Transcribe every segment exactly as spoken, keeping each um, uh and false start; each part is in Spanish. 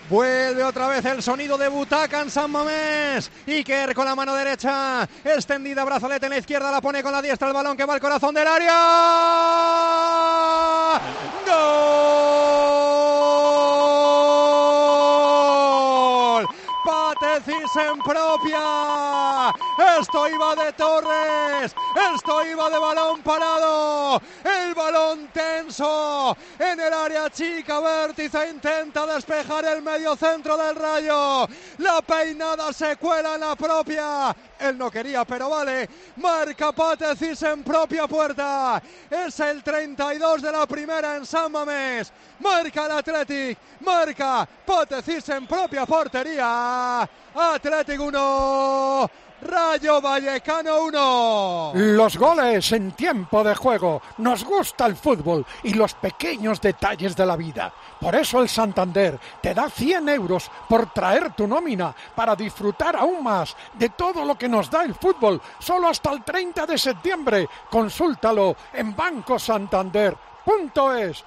Vuelve otra vez el sonido de butaca en San Mamés. Iker con la mano derecha extendida, brazalete en la izquierda, la pone con la diestra, el balón que va al corazón del área. ¡Gol! Pate Thyssen propia. Esto iba de Torres, esto iba de balón parado, el balón tenso en el área chica, Vértice intenta despejar el medio centro del Rayo, la peinada se cuela en la propia, él no quería pero vale, marca Pate Thyssen propia puerta, es el treinta y dos de la primera en San Mamés, marca el Athletic, marca Pate Thyssen propia portería, Athletic uno, Rayo Vallecano uno. Los goles en tiempo de juego. Nos gusta el fútbol y los pequeños detalles de la vida. Por eso el Santander te da cien euros por traer tu nómina para disfrutar aún más de todo lo que nos da el fútbol. Solo hasta el treinta de septiembre. Consúltalo en Banco Santander. Punto es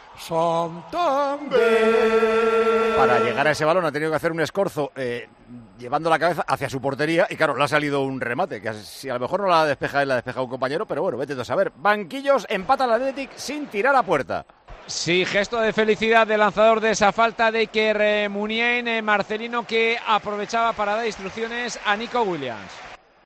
Santander. Para llegar a ese balón ha tenido que hacer un escorzo eh, llevando la cabeza hacia su portería y claro, le ha salido un remate, que si a lo mejor no la despeja él, la despeja un compañero, pero bueno, vete tú a saber. Banquillos, empata el Athletic sin tirar a puerta. Sí, gesto de felicidad del lanzador de esa falta de Iker Muniain, eh, Marcelino, que aprovechaba para dar instrucciones a Nico Williams.